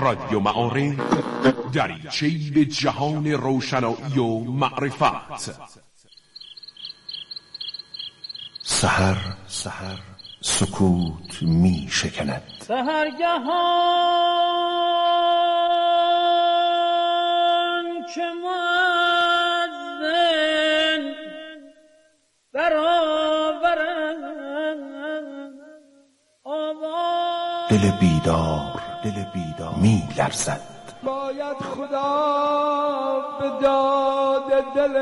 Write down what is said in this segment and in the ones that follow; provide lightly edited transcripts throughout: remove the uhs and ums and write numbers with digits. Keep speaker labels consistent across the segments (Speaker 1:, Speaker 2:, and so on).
Speaker 1: رادیو معارف دریچه‌ای به جهان روشنایی و معرفت.
Speaker 2: سحر سکوت می شکند،
Speaker 3: سحرگهان که مؤذن برآورد آواز،
Speaker 2: دل بیدار می لرزد.
Speaker 4: باید خدا به داد دل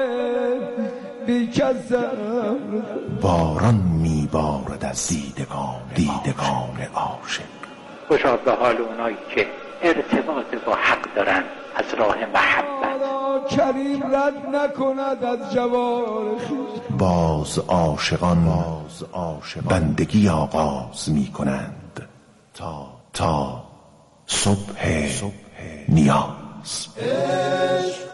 Speaker 4: بی‌کسم،
Speaker 2: باران می بارد از دیدگان عاشق.
Speaker 5: خوشا به حال اونایی که ارتباط با حق دارن از راه محبت.
Speaker 4: کریم رد نکند از جوار خویش.
Speaker 2: باز عاشقان بندگی آغاز می کنند تا صبح نیاز.
Speaker 4: عشق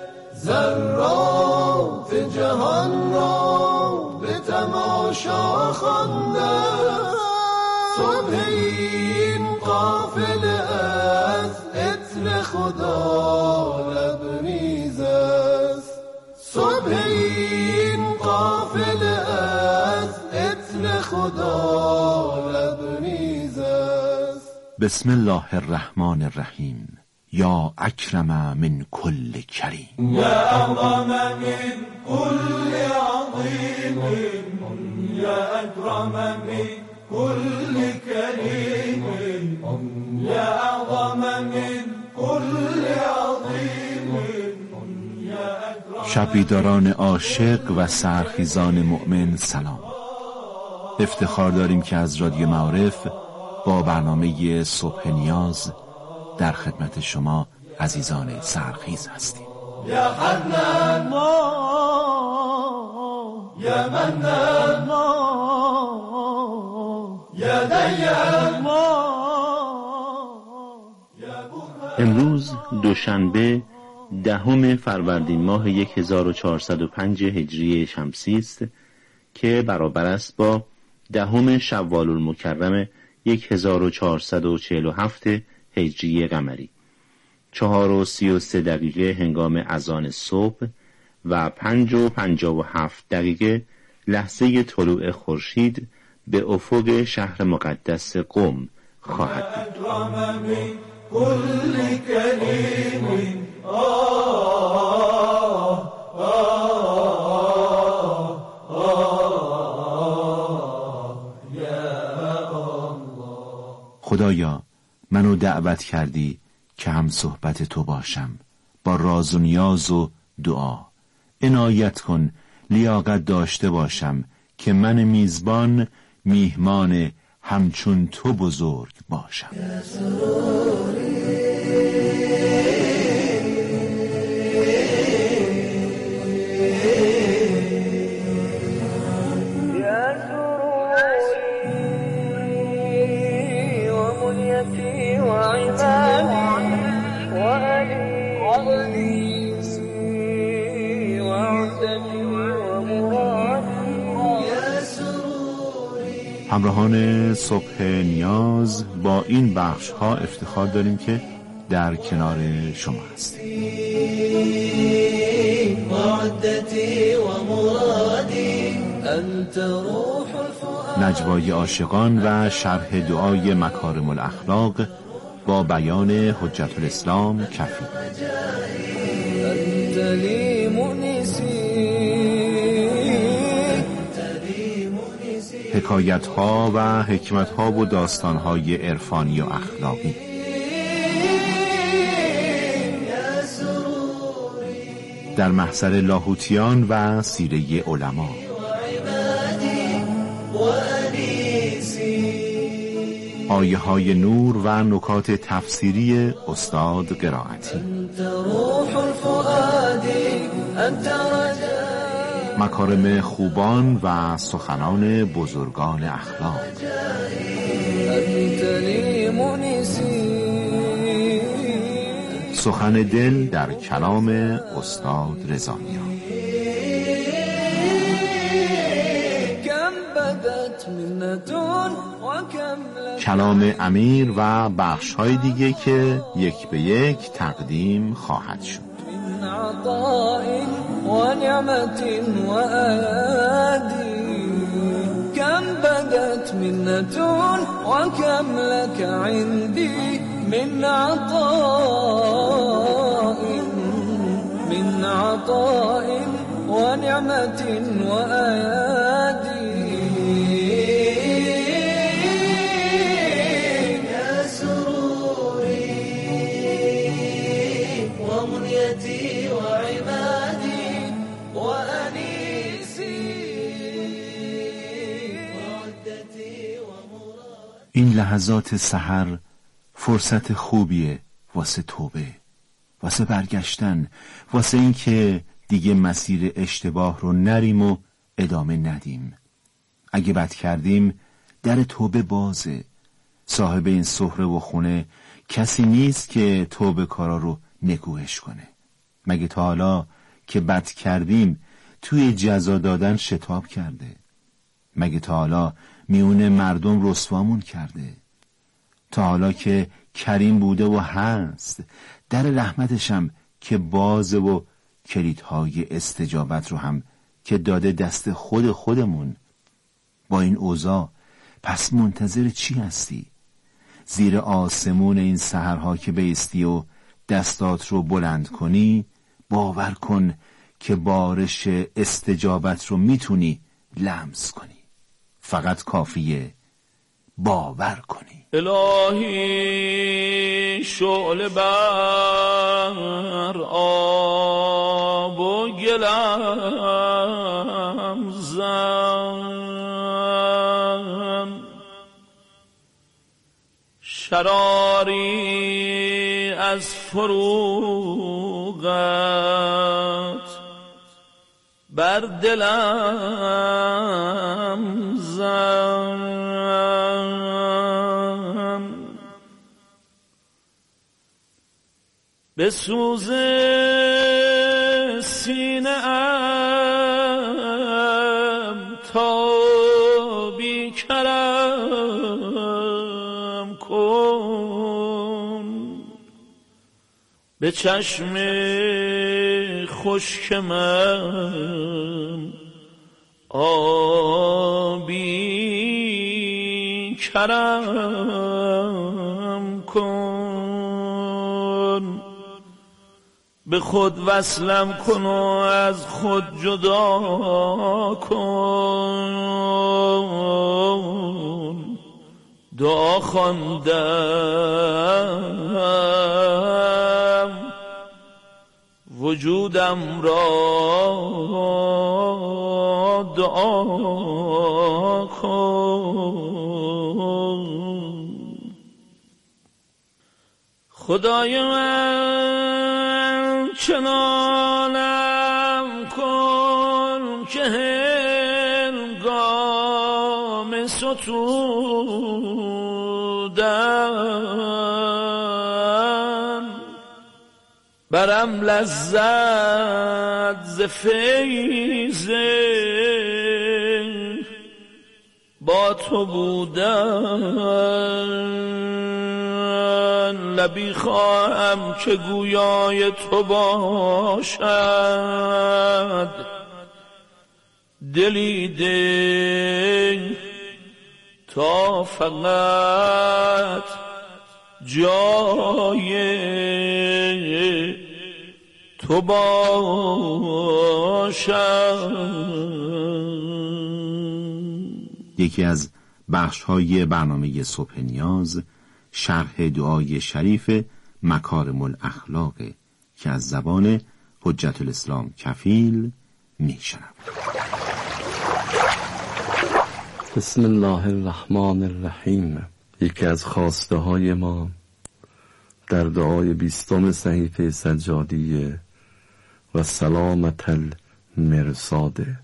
Speaker 4: ذرات جهان را به تماشا خوانده، صبح این قافله از عطر خدا لبریز است، صبح این قافله از عطر خدا لبریز است.
Speaker 2: بسم الله الرحمن الرحیم. یا اکرم من کل کریم،
Speaker 4: یا اعظم من کل عظیم، یا اکرم من کل کریم، یا اعظم من کل عظیم، یا اکرم.
Speaker 2: شبیداران عاشق و سحرخیزان مؤمن سلام. افتخار داریم که از رادیو معارف با برنامه صبح نیاز در خدمت شما عزیزان سحرخیز هستیم.
Speaker 4: یا حنان یا منان یا دیان.
Speaker 6: امروز دوشنبه 10 فروردین ماه 1405 هجری شمسی است که برابر است با 10 شوال المکرم 1447 هجری قمری. 4:33 هنگام اذان صبح و 5:57 لحظه طلوع خورشید به افق شهر مقدس قم خواهد بود. خدایا منو دعوت کردی که هم صحبت تو باشم، با راز و نیاز و دعا. عنایت کن لیاقت داشته باشم که من میزبان میهمان همچون تو بزرگ باشم. همراهان صبح نیاز، با این بخش ها افتخار داریم که در کنار شما هستیم. نجوای عاشقان و شرح دعای مکارم الاخلاق با بیان حجت الاسلام کفی. حکایت ها و حکمت ها و داستان های عرفانی و اخلاقی. در محضر لاهوتیان و سیره علما. آیه های نور و نکات تفسیری استاد قرائتی. مکارم خوبان و سخنان بزرگان اخلاق. سخن دل در کلام استاد رضا میان.
Speaker 4: کم بدت
Speaker 6: کلام امیر و بخش‌های دیگه که یک به یک تقدیم خواهد شد.
Speaker 7: كم بدت منة وكم لك عندي من عطاء ونعمة وأيادي يا سروري ومنيتي وعمادي وأنيسي.
Speaker 6: این لحظات سحر فرصت خوبیه واسه توبه، واسه برگشتن، واسه این که دیگه مسیر اشتباه رو نریم و ادامه ندیم. اگه بد کردیم در توبه بازه. صاحب این سهره و خونه کسی نیست که توبه کارا رو نگوش کنه. مگه تا حالا که بد کردیم توی جزا دادن شتاب کرده؟ مگه تا حالا میون مردم رسوامون کرده؟ تا حالا که کریم بوده و هست، در رحمتشم که بازه و کلیدهای استجابت رو هم که داده دست خودمون. با این اوضاع پس منتظر چی هستی؟ زیر آسمون این سحرها که بیستی و دستات رو بلند کنی، باور کن که بارش استجابت رو میتونی لمس کنی. فقط کافیه باور کنی.
Speaker 8: الهی شعله بر آب و گلم زن، شراری از فروغت بر دلم زن، به سوز سینه ام تا بی کرم کن، به چشم خشک من آبی کرم کن، به خود وصلم کن و از خود جدا کن. دعا خواندم وجودم را دعا کن. خدای من چنانم کن که هنگام ستودن برم لذت ز فیض با تو بودن. لبی خواهم که گویای تو باشد، دلی ده تا فقط جای تو باشد.
Speaker 6: یکی از بخش‌های برنامه صبح نیاز شرح دعای شریف مکارم الاخلاق که از زبان حجت الاسلام کفیل میشنم.
Speaker 9: بسم الله الرحمن الرحیم. یکی از خواسته های ما در دعای 20 صحیفه سجادیه و سلامت المرصاده.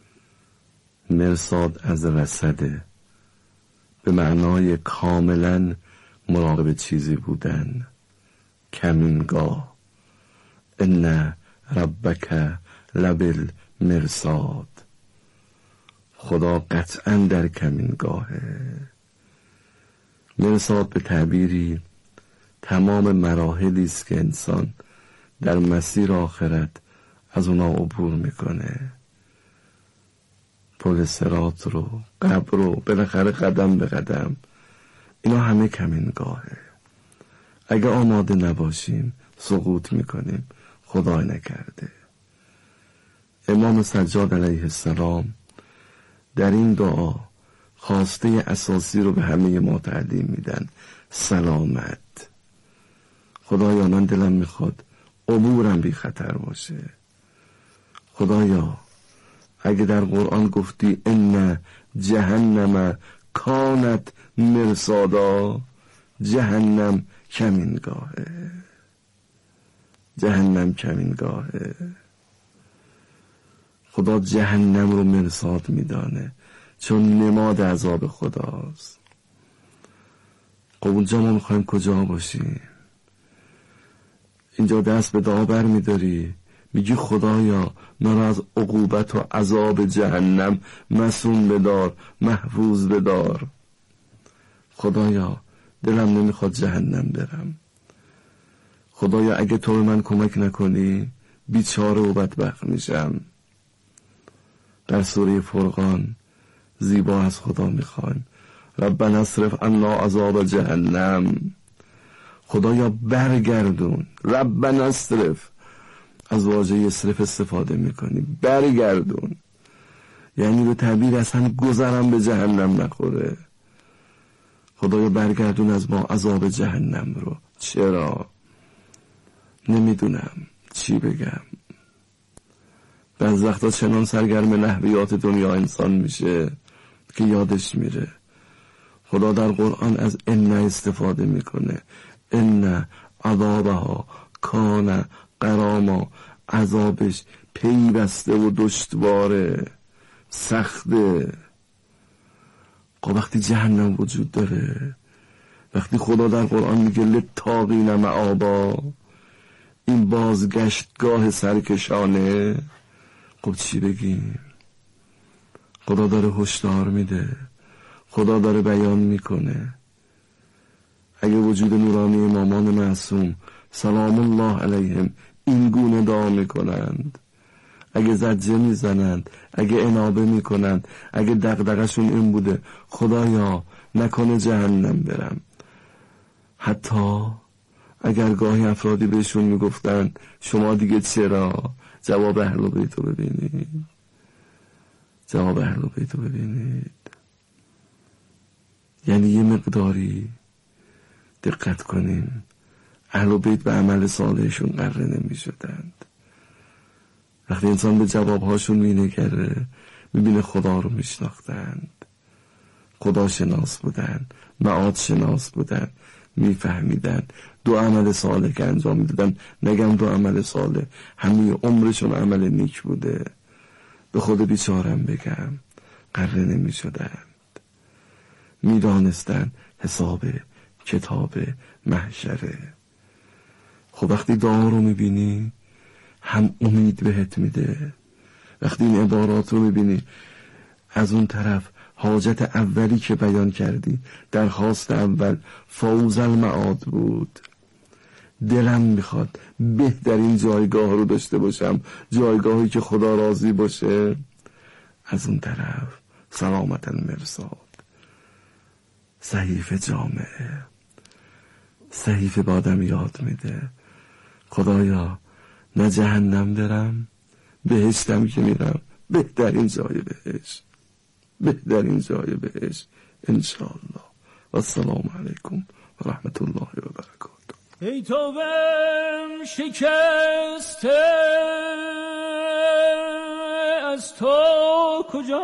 Speaker 9: مرصاد از رصده به معنای کاملا مراقب چیزی بودن، کمینگاه. ان ربک لبالمرصاد. خدا قطعا در کمینگاهه. مرصاد به تعبیری تمام مراحلی است که انسان در مسیر آخرت از اونا عبور میکنه. پل صراط رو، قبر رو، بالاخره قدم به قدم، اینا همه کمینگاهه. اگه آماده نباشیم سقوط میکنیم، خدای نکرده. امام سجاد علیه السلام در این دعا خواسته اساسی رو به همه ما تعلیم میدن: سلامت. خدایا من دلم میخواد عبورم بی خطر باشه. خدایا اگه در قرآن گفتی ان جهنم کانت مرصادا، جهنم کمینگاهه، جهنم کمینگاهه. خدا جهنم رو مرصاد میدانه چون نماد عذاب خداست. خب اونجا ما میخوایم کجا باشیم؟ اینجا دست به دعا بر میداری، میگی خدایا من رو از عقوبت و عذاب جهنم مصون بدار، محفوظ بدار. خدایا دلم نمیخواد جهنم برم. خدایا اگه تو به من کمک نکنی بیچاره و بدبخت میشم. در سوره فرقان زیبا از خدا میخوایم: ربنا اصرف عنا عذاب جهنم. خدایا برگردون. ربنا اصرف، از واژه اصرف استفاده میکنی، برگردون، یعنی به تعبیر اصلا گذرم به جهنم نخوره. خدایا برگردون از ما عذاب جهنم رو. چرا؟ نمیدونم چی بگم. بعض وقتا چنان سرگرم نحویات دنیا انسان میشه که یادش میره. خدا در قرآن از ان استفاده میکنه: ان عذابها کان غراما، عذابش پیوسته و دشواره، سخته. خب وقتی جهنم وجود داره، وقتی خدا در قرآن میگه للطاغین مآبا، این بازگشتگاه سرکشانه، خب چی بگیم؟ خدا داره هشدار میده، خدا داره بیان میکنه. اگه وجود نورانی امامان معصوم سلام الله علیهم این گونه دعا میکنند، اگه زجه میزنند، اگه انابه میکنند، اگه دغدغه‌شون این بوده خدایا نکنه جهنم برم، حتی اگر گاهی افرادی بهشون میگفتن شما دیگه چرا، جواب اهل بیتو ببینید، جواب اهل بیتو ببینید. یعنی یه مقداری دقت کنیم، اهل بیت به عمل صالحشون قره نمی شدند. وقتی انسان به جوابهاشون می نگره می خدا رو می شناختند، خدا شناس بودن، معاد شناس بودن، می فهمیدن دو عمل صالح که انجام می دادن، نگم دو عمل صالح، همه عمرشون عمل نیک بوده، به خود بیچارم بگم قره نمی شدند. می دانستن حساب کتاب محشره. خب وقتی دعا رو می بینی هم امید بهت میده. وقتی این عبارات رو می بینی، از اون طرف حاجت اولی که بیان کردی، درخواست اول فوز المعاد بود، دلم میخواد بهترین جایگاه رو داشته باشم، جایگاهی که خدا راضی باشه. از اون طرف سلامت المرصاد، صحیفه جامعه، صحیفه با آدم یاد میده خدایا نه جهنم برم، بهشتم که میرم بهترین جای بهشت، بهترین جای بهشت انشاءالله. و السلام علیکم و رحمت الله و برکاته.
Speaker 3: ای تو بم شکسته از تو کجا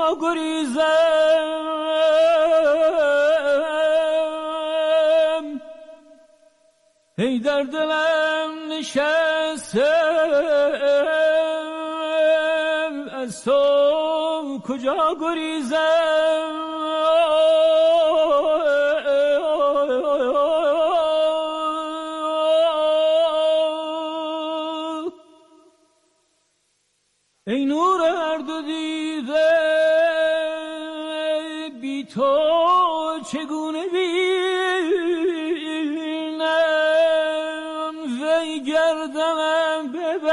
Speaker 3: گریزم، ای در دلم نشسته از تو کجا گریزم، ای نور هر دو دیده چگونه بینم وی گردنم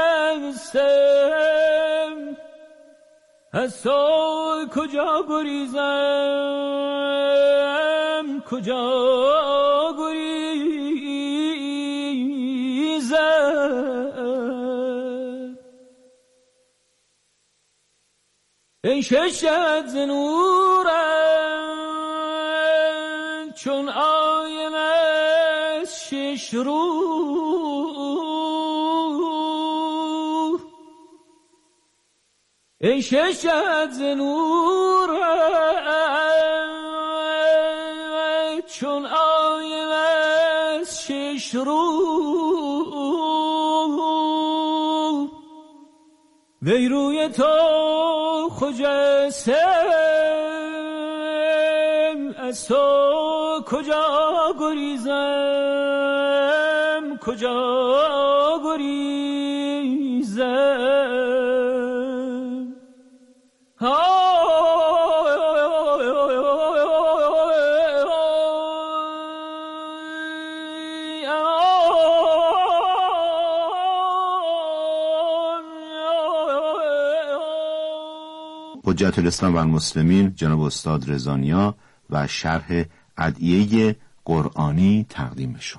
Speaker 3: ببستم از تو کجا گریزم کجا گریزم ای ششت ز نورم چون آینه شش رو ای ششت ز نورم چون آینه شش رو وی روی تو خجستم از تو کجا گریزم کجا گریزم
Speaker 2: حجت الاسلام و المسلمین جناب استاد رضا نیا و شرح ادعیه قرآنی تقدیم شما.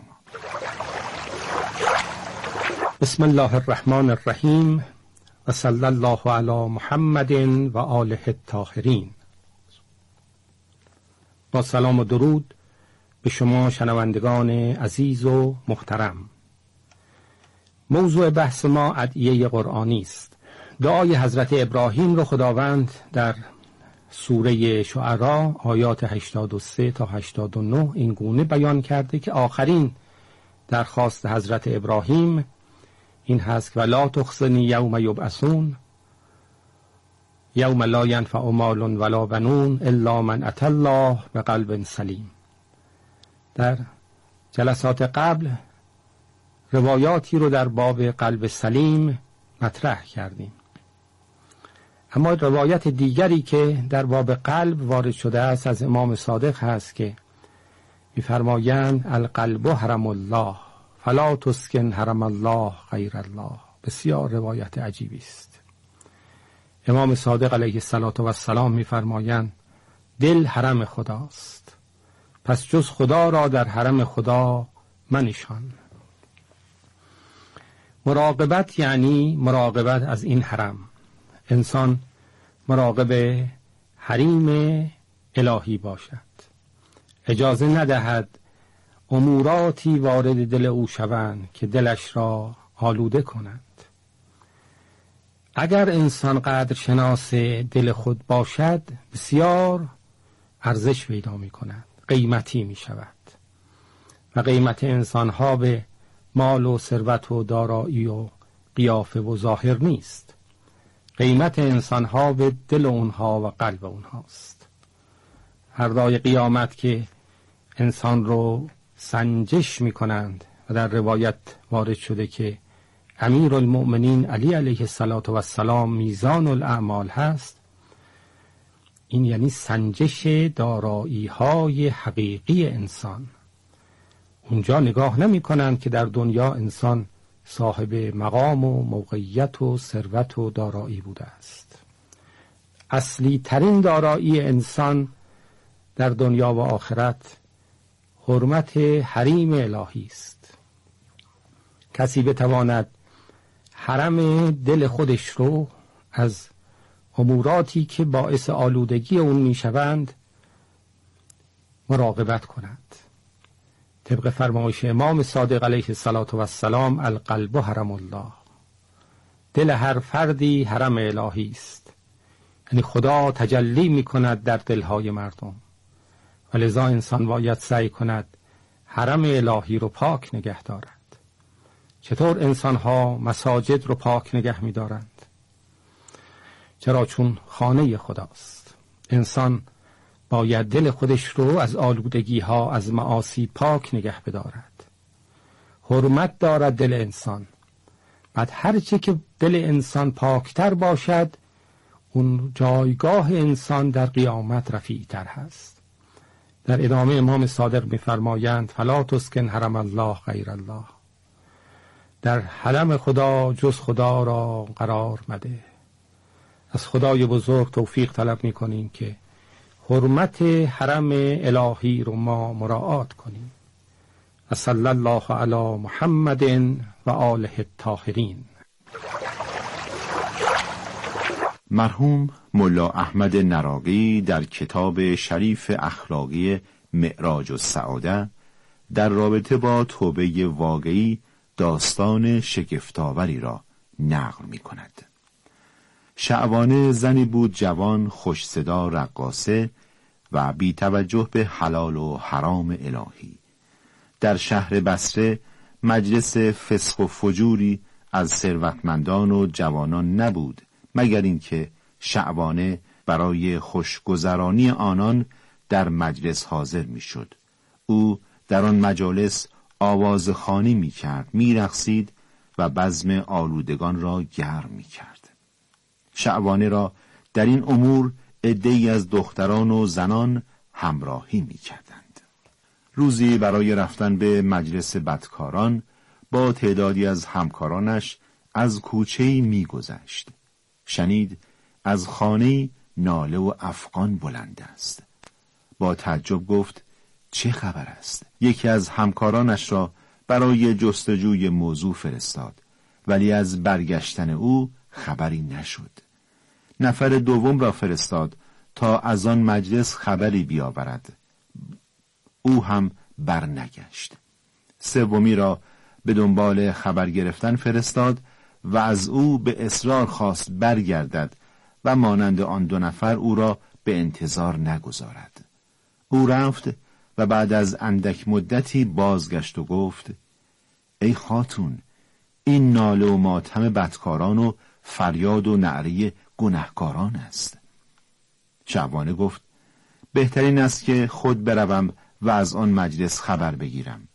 Speaker 10: بسم الله الرحمن الرحیم و صلی الله علی محمد و آله الطاهرین. با سلام و درود به شما شنوندگان عزیز و محترم. موضوع بحث ما ادعیه قرآنی است. دعای حضرت ابراهیم رو خداوند در سوره شعراء آیات 83 تا 89 این گونه بیان کرده که آخرین درخواست حضرت ابراهیم این هست که ولا تخزنی یوم یبعثون یوم لا ینفع مال ولا بنون الا من اتى الله بقلب سلیم. در جلسات قبل روایاتی رو در باب قلب سلیم مطرح کردیم، اما روایت دیگری که در باب قلب وارد شده است از امام صادق هست که می‌فرمایند القلب حرم الله فلا تسکن حرم الله غیر الله. بسیار روایت عجیبی است. امام صادق علیه السلام می‌فرمایند دل حرم خداست، پس جز خدا را در حرم خدا منشان. مراقبت یعنی مراقبت از این حرم. انسان مراقب حریم الهی باشد، اجازه ندهد اموراتی وارد دل او شوند که دلش را آلوده کنند. اگر انسان قدر شناس دل خود باشد بسیار ارزش پیدا می کند، قیمتی می شود و قیمت انسانها به مال و ثروت و دارایی و قیافه و ظاهر نیست. قیمت انسانها به دل اونها و قلب اونهاست. فردای قیامت که انسان رو سنجش می کنند و در روایت وارد شده که امیر المؤمنین علی علیه السلام میزان الاعمال هست، این یعنی سنجش دارایی های حقیقی انسان. اونجا نگاه نمی کنند که در دنیا انسان صاحب مقام و موقعیت و ثروت و دارایی بوده است. اصلی ترین دارایی انسان در دنیا و آخرت حرمت حریم الهی است. کسی بتواند حرم دل خودش رو از اموراتی که باعث آلودگی اون میشوند مراقبت کند. طبق فرمایش امام صادق علیه السلام القلب حرم الله، دل هر فردی حرم الهی است، یعنی خدا تجلی می کند در دلهای مردم و لذا انسان باید سعی کند حرم الهی رو پاک نگه دارد. چطور انسانها مساجد رو پاک نگه می دارند؟ چرا؟ چون خانه خداست. انسان باید دل خودش رو از آلودگی ها، از معاصی پاک نگه بدارد. حرمت دارد دل انسان. بعد هرچی که دل انسان پاکتر باشد اون جایگاه انسان در قیامت رفیعتر هست. در ادامه امام صادق می‌فرمایند فلا تسکن حرم الله غیر الله، در حرم خدا جز خدا را قرار مده. از خدای بزرگ توفیق طلب می‌کنیم که حرمت حرم الهی رو ما مراعات کنیم. صلی الله علی محمد و آله الطاهرین.
Speaker 2: مرحوم ملا احمد نراقی در کتاب شریف اخلاقی معراج السعاده در رابطه با توبه واقعی داستان شگفت‌آوری را نقل می کند. شعبانه زنی بود جوان، خوش صدا، رقاصه و بی توجه به حلال و حرام الهی. در شهر بصره مجلس فسق و فجوری از ثروتمندان و جوانان نبود مگر اینکه شعبانه برای خوشگذرانی آنان در مجلس حاضر میشد. او در آن مجالس آوازخوانی میکرد، میرقصید و بزم آلودگان را گرم میکرد. شعبانه را در این امور عده‌ای از دختران و زنان همراهی میکردند. روزی برای رفتن به مجلس بدکاران با تعدادی از همکارانش از کوچه‌ای میگذشت. شنید از خانه‌ای ناله و افغان بلند است. با تعجب گفت چه خبر است؟ یکی از همکارانش را برای جستجوی موضوع فرستاد، ولی از برگشتن او خبری نشد. نفر دوم را فرستاد تا از آن مجلس خبری بیاورد. او هم برنگشت. سومی را به دنبال خبر گرفتن فرستاد و از او به اصرار خواست برگردد و مانند آن دو نفر او را به انتظار نگذارد. او رفت و بعد از اندک مدتی بازگشت و گفت ای خاتون، این ناله و ماتم بدکاران و فریاد و نعره گناهکاران است. شعبانه گفت بهترین است که خود بروم و از آن مجلس خبر بگیرم.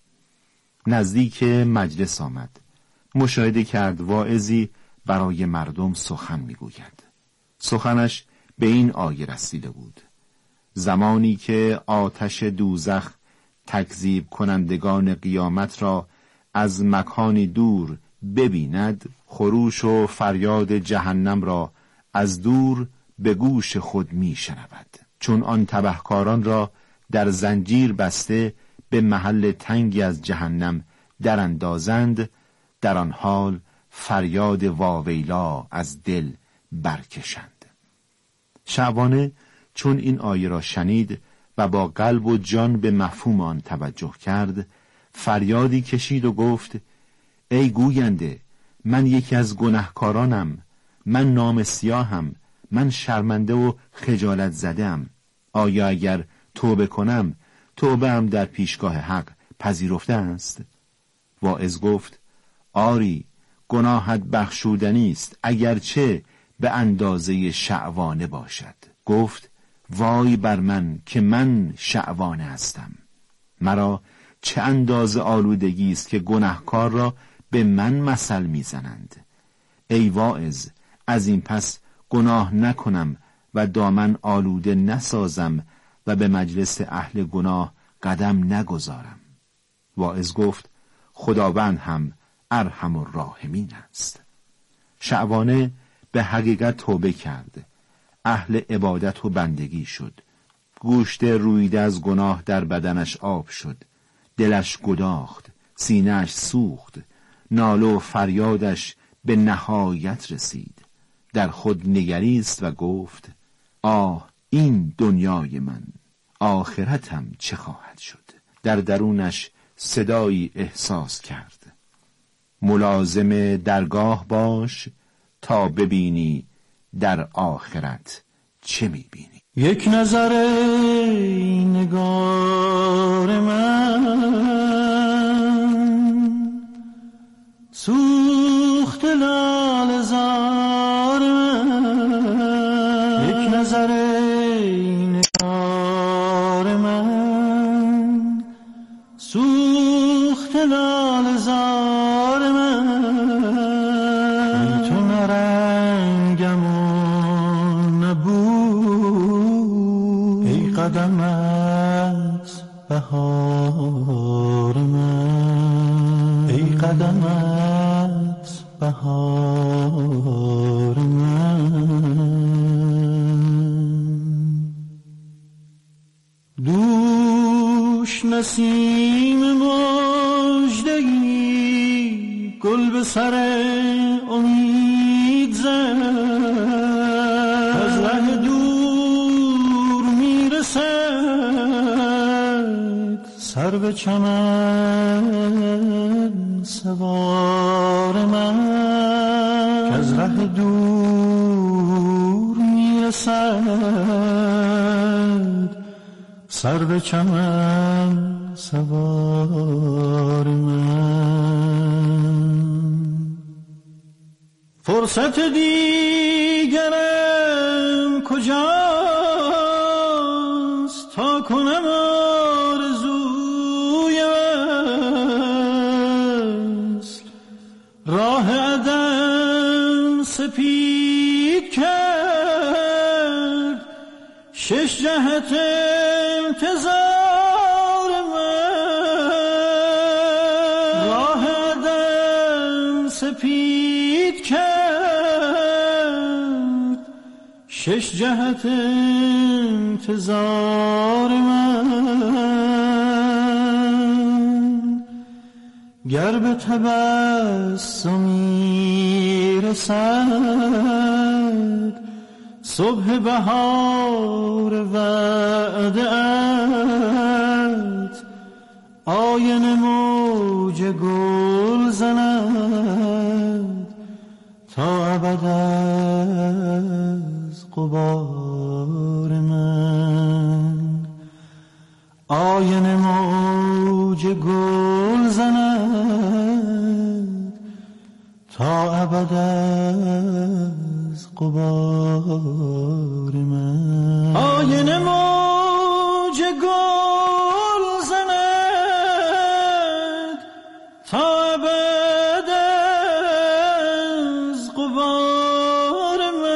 Speaker 2: نزدیک مجلس آمد. مشاهده کرد واعظی برای مردم سخن میگوید. سخنش به این آیه رسیده بود: زمانی که آتش دوزخ تکذیب کنندگان قیامت را از مکانی دور ببیند، خروش و فریاد جهنم را از دور به گوش خود می شنود. چون آن تبهکاران را در زنجیر بسته به محل تنگی از جهنم در اندازند، در آن حال فریاد واویلا از دل برکشند. شعبانه چون این آیه را شنید و با قلب و جان به مفهوم آن توجه کرد، فریادی کشید و گفت ای گوینده، من یکی از گناهکارانم، من نام سیاهم، من شرمنده و خجالت زدم. آیا اگر توبه کنم، توبه‌ام در پیشگاه حق پذیرفته است؟ واعظ گفت آری، گناهت بخشودنی است، اگرچه به اندازه شعبانه باشد. گفت وای بر من که من شعبانه هستم. مرا چه اندازه آلودگی است که گناهکار را به من مثل میزنند. ای واعظ، از این پس گناه نکنم و دامن آلوده نسازم و به مجلس اهل گناه قدم نگذارم. واعظ گفت خداوند هم ارحم الراحمین است. شعبانه به حقیقت توبه کرد، اهل عبادت و بندگی شد. گوشت رویده از گناه در بدنش آب شد، دلش گداخت، سینه‌اش سوخت، ناله و فریادش به نهایت رسید. در خود نگریست و گفت آه این دنیای من، آخرتم چه خواهد شد؟ در درونش صدایی احساس کرد: ملازم درگاه باش تا ببینی در آخرت چه میبینی.
Speaker 3: یک نظر ای نگار من، سوخت لال زار من. یک نظر ای نگار من، سوخت لال زار من. ای تو نرنگم و نبود، ای قدمت قدمت بهار من، دوش نسیم مژده‌ای گل به سر امید زد، از ره دور میرسد سر به چمن سوار من، که از ره دور میرسد سر به چمن سوار من. فرصت دیگرم کجاست تا کنم آرزوی وصل، راه عدم سپید کرد شش جهت انتظار من، راه عدم سپید کرد شش جهت انتظار من، گر به تبسمی رسد صبح بهار وعده‌ات، آینه موج گل زند تا ابد از غبار من، آینه موج گل زند تا ابد از غبار من، آینه موج گل زند تا ابد از غبار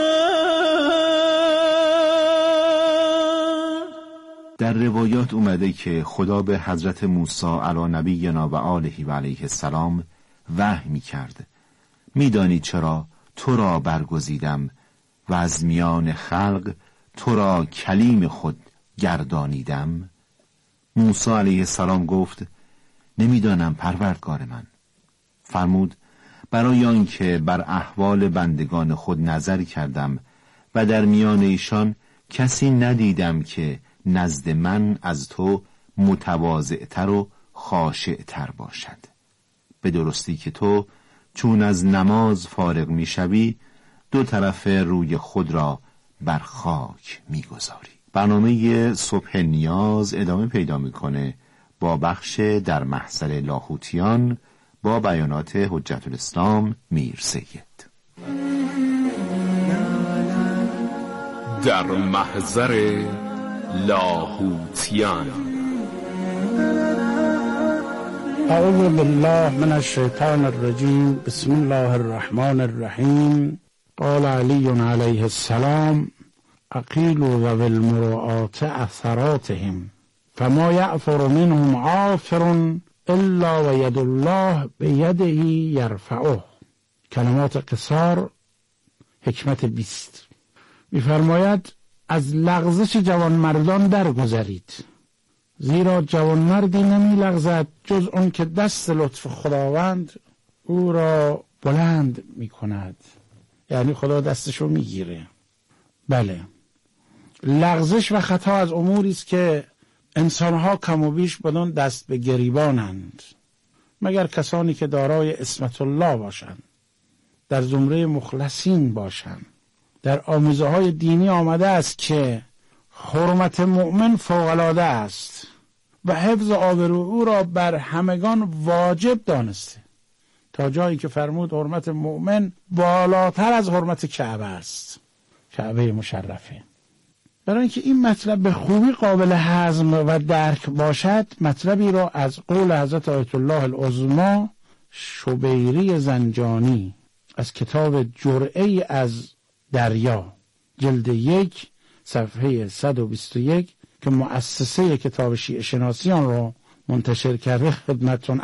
Speaker 3: من.
Speaker 2: در روایات اومده که خدا به حضرت موسی علی نبینا و آله و علیه السلام وحی می‌کرد: می‌دانی چرا تو را برگزیدم و از میان خلق تو را کلیم خود گردانیدم؟ موسی علیه السلام گفت: نمیدانم پروردگار من. فرمود: برای آنکه بر احوال بندگان خود نظر کردم و در میان ایشان کسی ندیدم که نزد من از تو متواضع‌تر و خاشع‌تر باشد. به درستی که تو چون از نماز فارغ میشوی دو طرف روی خود را بر خاک میگذاری. برنامه صبح نیاز ادامه پیدا میکنه با بخش در محضر لاهوتیان با بیانات حجت الاسلام میر سید.
Speaker 1: در محضر لاهوتیان.
Speaker 11: اعوذ بالله من الشیطان الرجیم. بسم الله الرحمن الرحیم. قال علی علیه السلام: اقیلوا ذوی المروءات اثراتهم فما یعفر منهم عافر الا و ید الله بیده یرفعه. کلمات قصار، حکمت 20. می‌فرماید از لغزش جوانمردان درگذرید، زیرا جوانمردی نمی لغزد جز اون که دست لطف خداوند او را بلند می کند، یعنی خدا دستشو می گیره. بله، لغزش و خطا از اموری است که انسانها کم و بیش بدون دست به گریبانند، مگر کسانی که دارای عصمت الله باشند، در زمره مخلصین باشند. در آموزه های دینی آمده است که حرمت مؤمن فوق‌العاده است و حفظ آبرو او را بر همگان واجب دانسته، تا جایی که فرمود حرمت مؤمن بالاتر از حرمت کعبه است، کعبه مشرفه. برای اینکه این مطلب به خوبی قابل هضم و درک باشد، مطلبی را از قول حضرت آیت الله العظما شبیری زنجانی از کتاب جرعه از دریا جلد 1 صفحه 121 که مؤسسه کتاب شیعه شناسی آن را منتشر کرده خدمتتون